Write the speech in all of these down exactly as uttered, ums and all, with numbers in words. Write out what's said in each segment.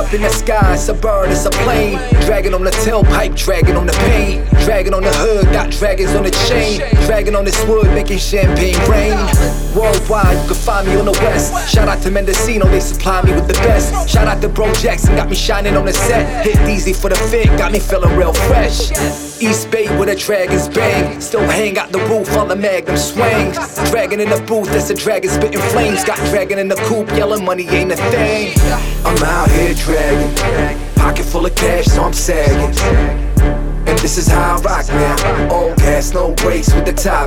up in the sky, it's a bird, it's a plane. Dragging on the tailpipe, dragging on the paint. Dragging on the hood, got dragons on the chain. Dragging on this wood, making champagne rain. Worldwide, you can find me on the west. Shout out to Mendocino, they supply me with the best. Shout out to Bro Jackson, got me shining on the set. Hit easy for the fit, got me feeling real fresh. East Bay where the dragons bang. Still hang out the roof on the Magnum swing. Dragon in the booth, that's a dragon spitting flames. Got dragon in the coupe, yelling money ain't a thing. I'm out here dragging, pocket full of cash, so I'm sagging. And this is how I rock now. All gas, no brakes with the top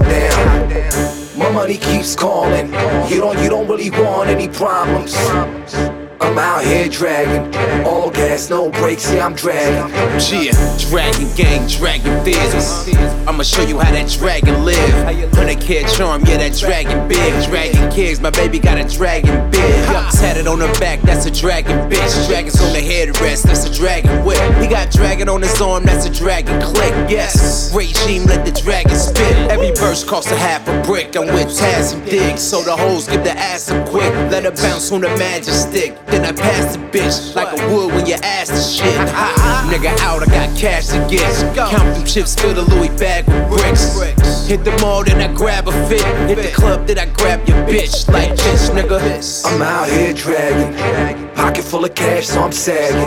down. My money keeps calling. You don't, you don't really want any problems. I'm out here dragging, all gas, no brakes, yeah, I'm dragging. Yeah, dragon gang, dragon business. I'ma show you how that dragon live. Hundred kid charm, yeah, that dragon big. Dragon kids, my baby got a dragon big. Tatted on her back, that's a dragon bitch. Dragons on the headrest, that's a dragon whip. He got dragon on his arm, that's a dragon click. Yes, regime, let the dragon spit. Every verse costs a half a brick. I'm with Taz and Diggs, so the hoes give the ass a quick. Let her bounce on the magic stick. Then I pass the bitch like a wood when you ask the shit. Ha, nigga out, I got cash to get. Count them chips, fill the Louis bag with bricks. Hit the mall, then I grab a fit. Hit the club, then I grab your bitch like this, nigga. I'm out here dragging, pocket full of cash, so I'm sagging.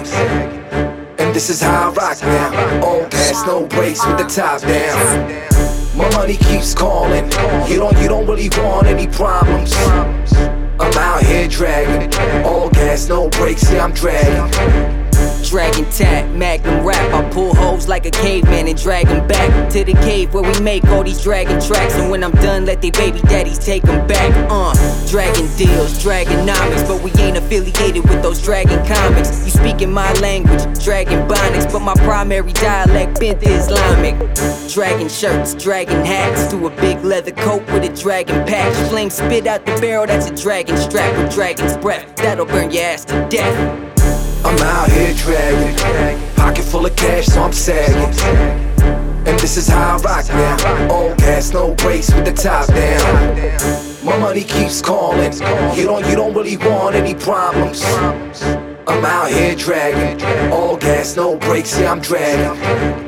And this is how I rock now. All gas, no brakes with the top down. My money keeps calling. You don't, you don't really want any problems. I'm out here dragging, all gas, no brakes, yeah, I'm dragging. Dragon tat, magnum rap. I pull hoes like a caveman and drag them back to the cave where we make all these dragon tracks. And when I'm done, let they baby daddies take them back. Uh, dragon deals, dragonomics, but we ain't affiliated with those dragon comics. You speaking my language, dragon bonics, but my primary dialect bent Islamic. Dragon shirts, dragon hats, to a big leather coat with a dragon patch. Flame spit out the barrel, that's a dragon strap with dragon's breath. That'll burn your ass to death. I'm out here dragging, pocket full of cash, so I'm sagging. And this is how I rock now. All gas, no brakes with the top down. My money keeps calling. You don't, you don't really want any problems. I'm out here dragging, all gas, no brakes, yeah, I'm dragging.